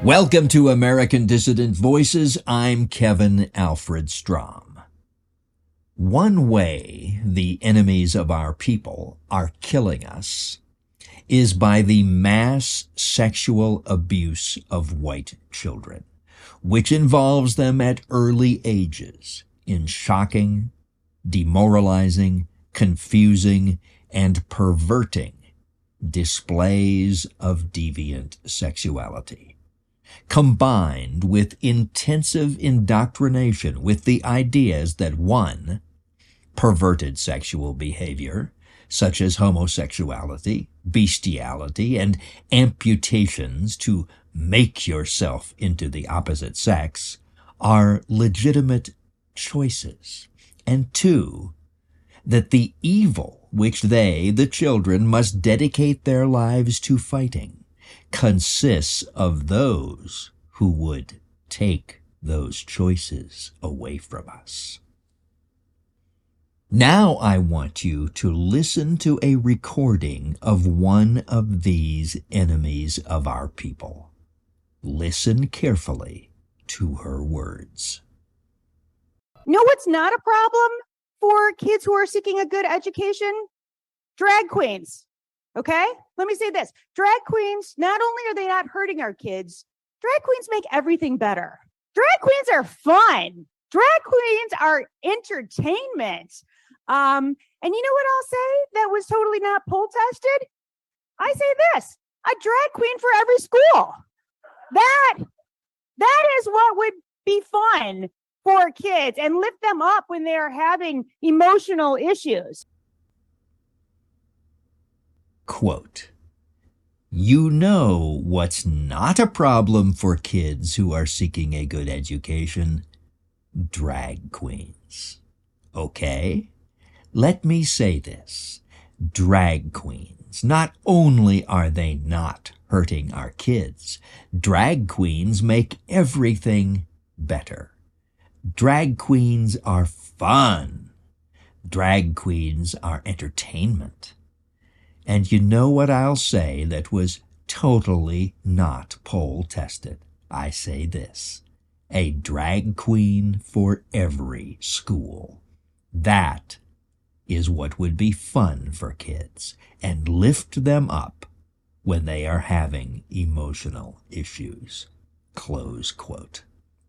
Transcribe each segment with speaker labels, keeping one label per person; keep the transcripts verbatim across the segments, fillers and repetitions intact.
Speaker 1: Welcome to American Dissident Voices. I'm Kevin Alfred Strom. One way the enemies of our people are killing us is by the mass sexual abuse of white children, which involves them at early ages in shocking, demoralizing, confusing, and perverting displays of deviant sexuality, combined with intensive indoctrination with the ideas that, one, perverted sexual behavior, such as homosexuality, bestiality, and amputations to make yourself into the opposite sex, are legitimate choices, and two, that the evil which they, the children, must dedicate their lives to fighting consists of those who would take those choices away from us. Now I want you to listen to a recording of one of these enemies of our people. Listen carefully to her words.
Speaker 2: Know what's not a problem for kids who are seeking a good education? Drag queens. Okay? Let me say this. Drag queens, not only are they not hurting our kids, drag queens make everything better. Drag queens are fun. Drag queens are entertainment. Um, and you know what I'll say that was totally not poll tested? I say this, a drag queen for every school. That, that is what would be fun for kids and lift them up when they are having emotional issues.
Speaker 1: Quote, "You know what's not a problem for kids who are seeking a good education? Drag queens. Okay? Let me say this. Drag queens, not only are they not hurting our kids, drag queens make everything better. Drag queens are fun. Drag queens are entertainment. And you know what I'll say that was totally not poll tested? I say this, a drag queen for every school. That is what would be fun for kids and lift them up when they are having emotional issues." Close quote.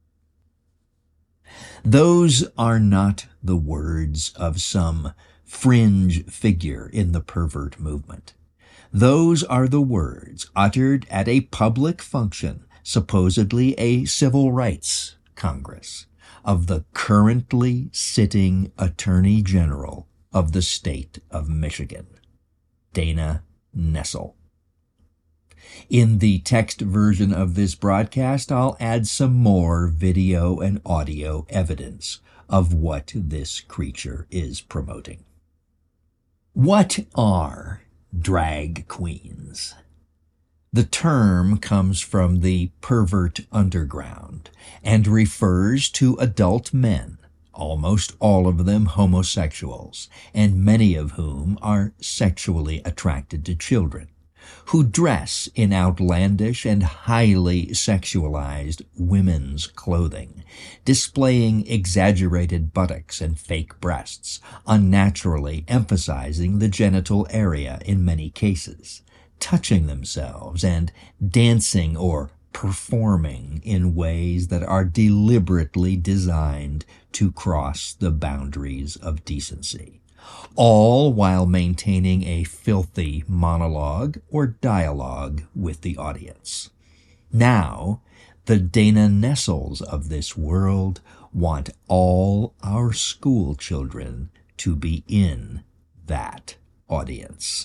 Speaker 1: Those are not the words of some fringe figure in the pervert movement. Those are the words uttered at a public function, supposedly a civil rights Congress, of the currently sitting Attorney General of the state of Michigan, Dana Nessel. In the text version of this broadcast, I'll add some more video and audio evidence of what this creature is promoting. What are drag queens? The term comes from the pervert underground and refers to adult men, almost all of them homosexuals, and many of whom are sexually attracted to children, who dress in outlandish and highly sexualized women's clothing, displaying exaggerated buttocks and fake breasts, unnaturally emphasizing the genital area in many cases, touching themselves and dancing or performing in ways that are deliberately designed to cross the boundaries of decency, all while maintaining a filthy monologue or dialogue with the audience. Now, the Dana Nessels of this world want all our school children to be in that audience.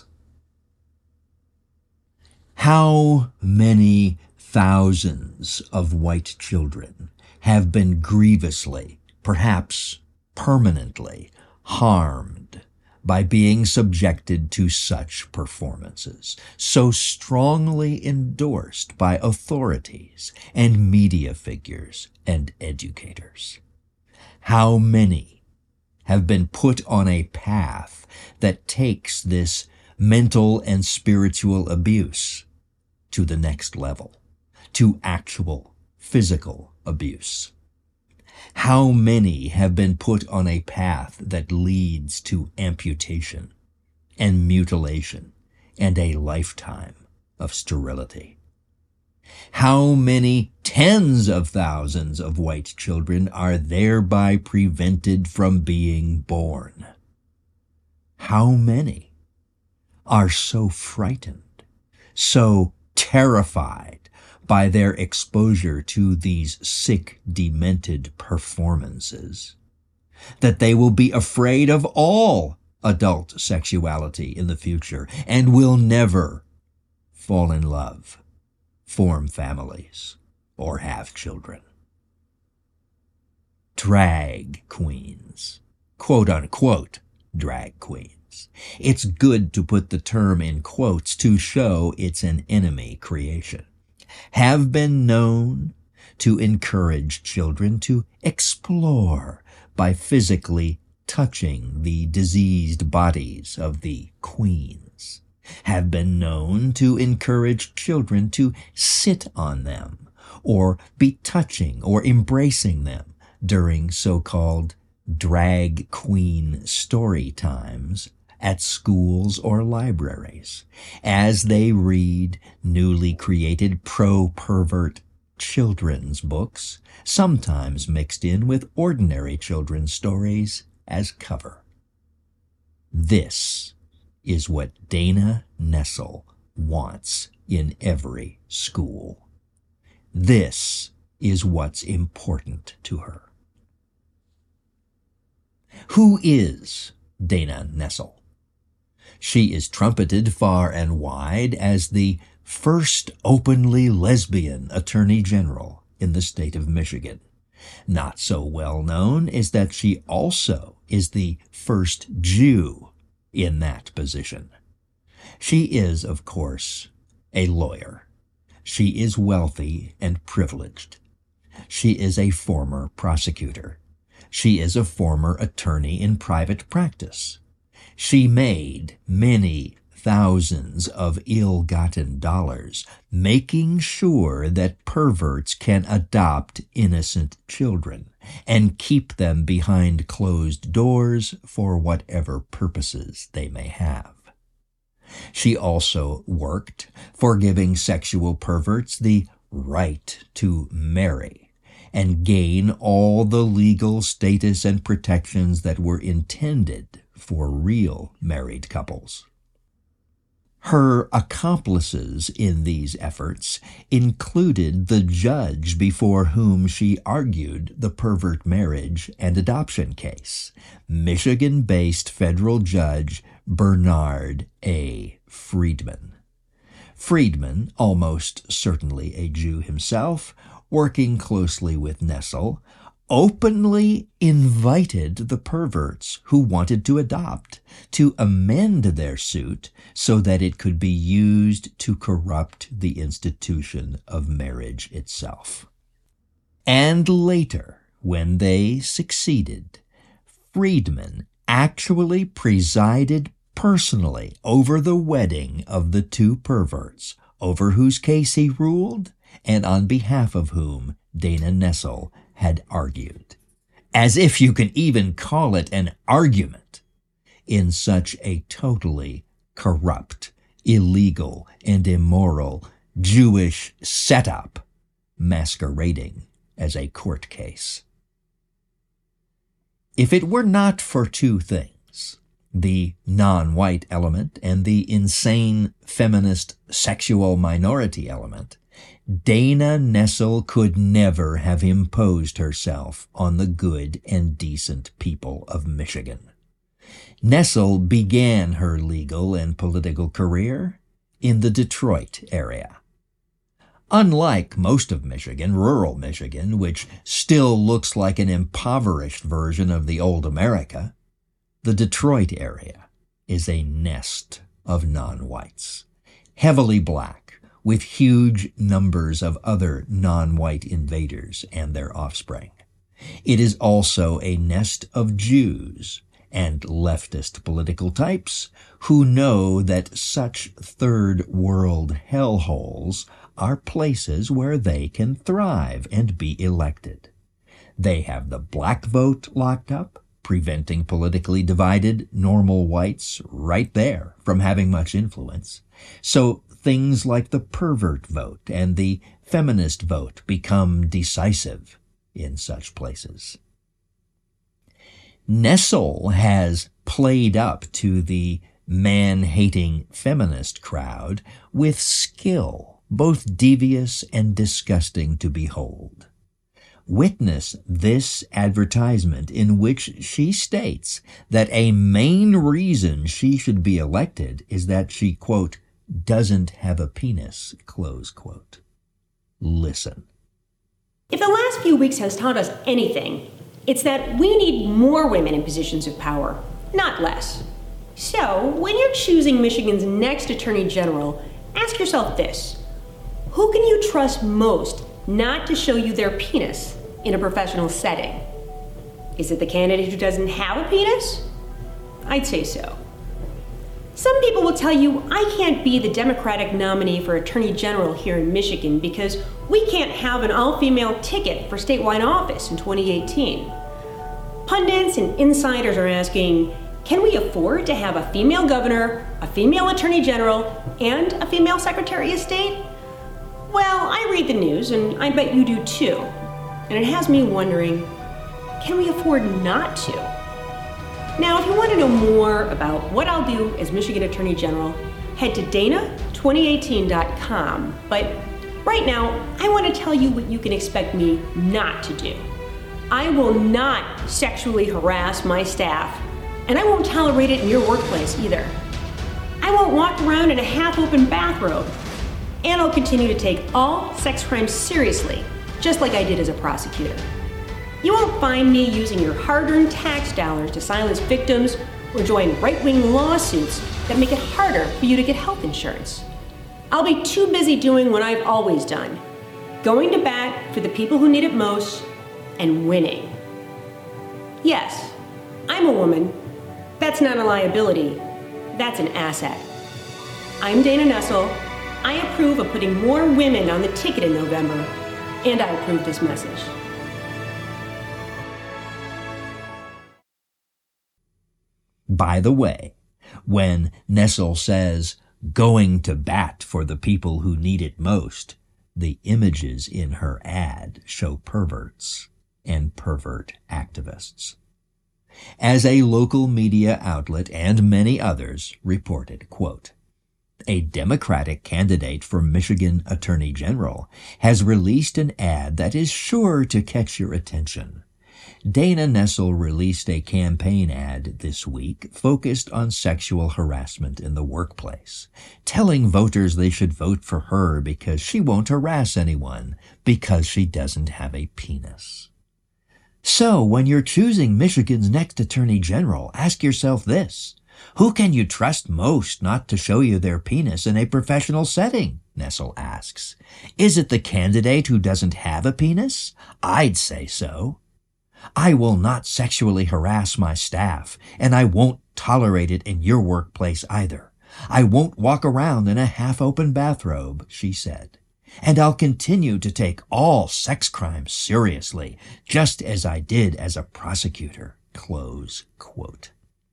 Speaker 1: How many thousands of white children have been grievously, perhaps permanently, harmed by being subjected to such performances, so strongly endorsed by authorities and media figures and educators? How many have been put on a path that takes this mental and spiritual abuse to the next level, to actual physical abuse? How many have been put on a path that leads to amputation and mutilation and a lifetime of sterility? How many tens of thousands of white children are thereby prevented from being born? How many are so frightened, so terrified by their exposure to these sick, demented performances that they will be afraid of all adult sexuality in the future and will never fall in love, form families, or have children? Drag queens, quote unquote drag queens. It's good to put the term in quotes to show it's an enemy creation. Have been known to encourage children to explore by physically touching the diseased bodies of the queens. Have been known to encourage children to sit on them or be touching or embracing them during so-called drag queen story times at schools or libraries, as they read newly created pro-pervert children's books, sometimes mixed in with ordinary children's stories as cover. This is what Dana Nessel wants in every school. This is what's important to her. Who is Dana Nessel? She is trumpeted far and wide as the first openly lesbian attorney general in the state of Michigan. Not so well known is that she also is the first Jew in that position. She is, of course, a lawyer. She is wealthy and privileged. She is a former prosecutor. She is a former attorney in private practice. She made many thousands of ill-gotten dollars making sure that perverts can adopt innocent children and keep them behind closed doors for whatever purposes they may have. She also worked for giving sexual perverts the right to marry and gain all the legal status and protections that were intended for real married couples. Her accomplices in these efforts included the judge before whom she argued the pervert marriage and adoption case, Michigan-based federal judge Bernard A. Friedman. Friedman, almost certainly a Jew himself, working closely with Nessel, openly invited the perverts who wanted to adopt to amend their suit so that it could be used to corrupt the institution of marriage itself. And later, when they succeeded, Friedman actually presided personally over the wedding of the two perverts, over whose case he ruled and on behalf of whom Dana Nessel had argued, as if you can even call it an argument in such a totally corrupt, illegal, and immoral Jewish setup masquerading as a court case. If it were not for two things, the non-white element and the insane feminist sexual minority element, Dana Nessel could never have imposed herself on the good and decent people of Michigan. Nessel began her legal and political career in the Detroit area. Unlike most of Michigan, rural Michigan, which still looks like an impoverished version of the old America, the Detroit area is a nest of non-whites, heavily black, with huge numbers of other non-white invaders and their offspring. It is also a nest of Jews and leftist political types who know that such third world hellholes are places where they can thrive and be elected. They have the black vote locked up, preventing politically divided normal whites right there from having much influence. So things like the pervert vote and the feminist vote become decisive in such places. Nessel has played up to the man-hating feminist crowd with skill, both devious and disgusting to behold. Witness this advertisement in which she states that a main reason she should be elected is that she, quote, doesn't have a penis, close quote. Listen.
Speaker 3: If the last few weeks has taught us anything, it's that we need more women in positions of power, not less. So, when you're choosing Michigan's next Attorney General, ask yourself this. Who can you trust most not to show you their penis in a professional setting? Is it the candidate who doesn't have a penis? I'd say so. Some people will tell you I can't be the Democratic nominee for Attorney General here in Michigan because we can't have an all-female ticket for statewide office in twenty eighteen. Pundits and insiders are asking, can we afford to have a female governor, a female attorney general, and a female secretary of state? Well, I read the news, and I bet you do too. And it has me wondering, can we afford not to? Now, if you want to know more about what I'll do as Michigan Attorney General, head to Dana twenty eighteen dot com. But right now, I want to tell you what you can expect me not to do. I will not sexually harass my staff, and I won't tolerate it in your workplace either. I won't walk around in a half-open bathrobe, and I'll continue to take all sex crimes seriously, just like I did as a prosecutor. You won't find me using your hard-earned tax dollars to silence victims or join right-wing lawsuits that make it harder for you to get health insurance. I'll be too busy doing what I've always done, going to bat for the people who need it most and winning. Yes, I'm a woman. That's not a liability. That's an asset. I'm Dana Nessel. I approve of putting more women on the ticket in November, and I approve this message.
Speaker 1: By the way, when Nessel says, going to bat for the people who need it most, the images in her ad show perverts and pervert activists. As a local media outlet and many others reported, quote, a Democratic candidate for Michigan Attorney General has released an ad that is sure to catch your attention. Dana Nessel released a campaign ad this week focused on sexual harassment in the workplace, telling voters they should vote for her because she won't harass anyone because she doesn't have a penis. So, when you're choosing Michigan's next Attorney General, ask yourself this. Who can you trust most not to show you their penis in a professional setting? Nessel asks. Is it the candidate who doesn't have a penis? I'd say so. I will not sexually harass my staff, and I won't tolerate it in your workplace either. I won't walk around in a half-open bathrobe, she said. And I'll continue to take all sex crimes seriously, just as I did as a prosecutor, close quote.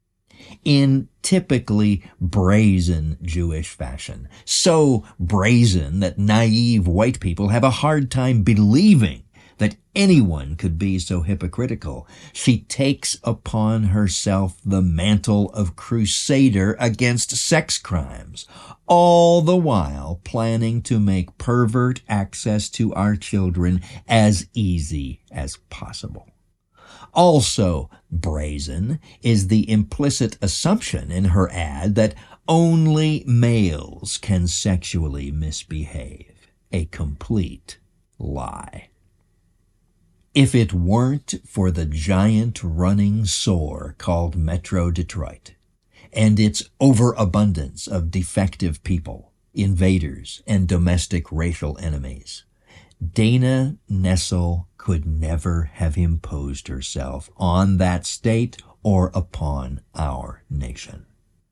Speaker 1: In typically brazen Jewish fashion, so brazen that naive white people have a hard time believing that anyone could be so hypocritical, she takes upon herself the mantle of crusader against sex crimes, all the while planning to make pervert access to our children as easy as possible. Also brazen is the implicit assumption in her ad that only males can sexually misbehave, a complete lie. If it weren't for the giant running sore called Metro Detroit and its overabundance of defective people, invaders, and domestic racial enemies, Dana Nessel could never have imposed herself on that state or upon our nation.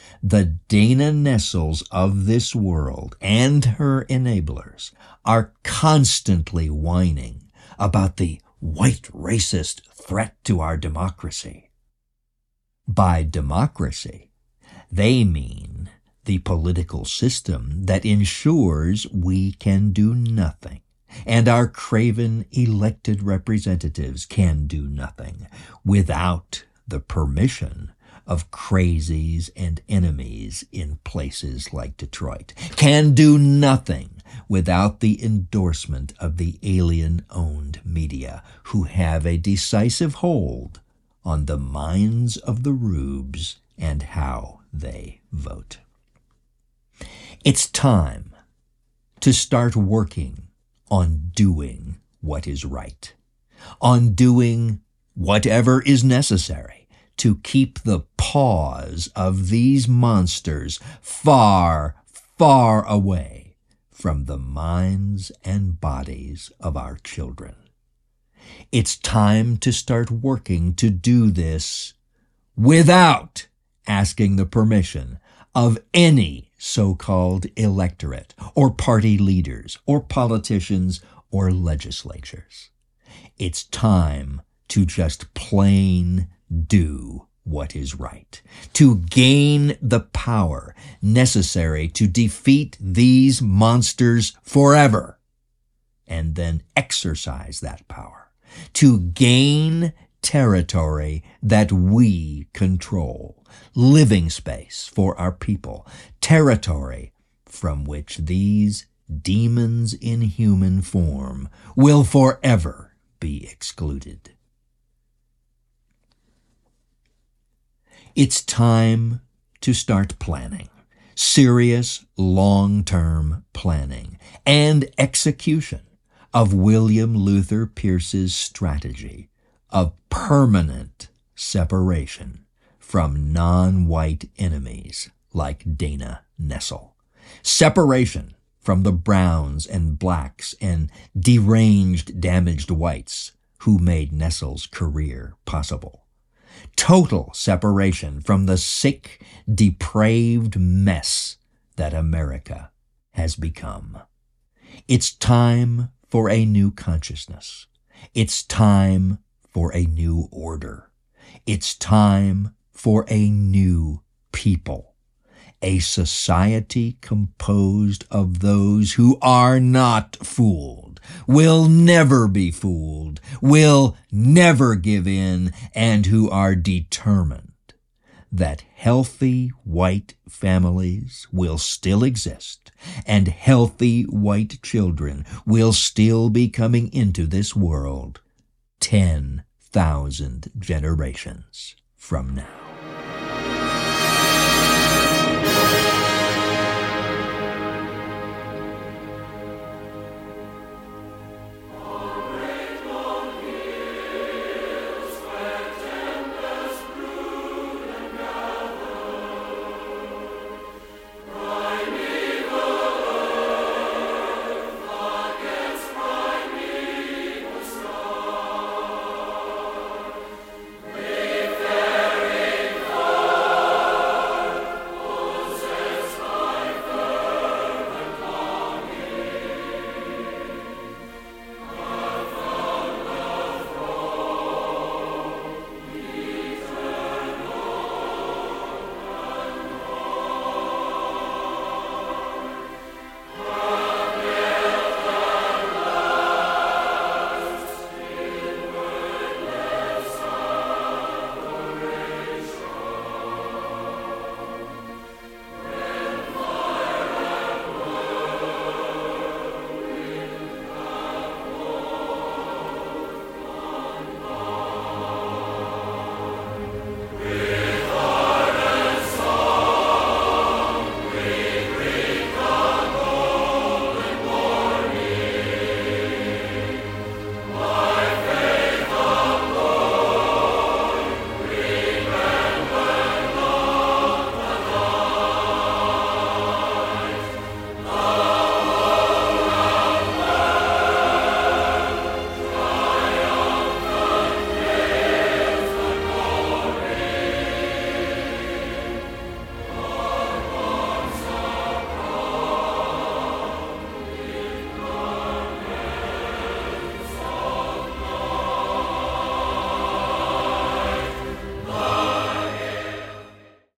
Speaker 1: The Dana Nessels of this world and her enablers are constantly whining about the white racist threat to our democracy. By democracy, they mean the political system that ensures we can do nothing, and our craven elected representatives can do nothing without the permission of crazies and enemies in places like Detroit, can do nothing without the endorsement of the alien-owned media who have a decisive hold on the minds of the rubes and how they vote. It's time to start working on doing what is right, on doing whatever is necessary to keep the paws of these monsters far, far away from the minds and bodies of our children. It's time to start working to do this without asking the permission of any so-called electorate or party leaders or politicians or legislatures. It's time to just plain do what is right, to gain the power necessary to defeat these monsters forever, and then exercise that power, to gain territory that we control, living space for our people, territory from which these demons in human form will forever be excluded. It's time to start planning, serious long-term planning and execution of William Luther Pierce's strategy of permanent separation from non-white enemies like Dana Nessel, separation from the browns and blacks and deranged, damaged whites who made Nessel's career possible. Total separation from the sick, depraved mess that America has become. It's time for a new consciousness. It's time for a new order. It's time for a new people. A society composed of those who are not fooled, will never be fooled, will never give in, and who are determined that healthy white families will still exist and healthy white children will still be coming into this world ten thousand generations from now.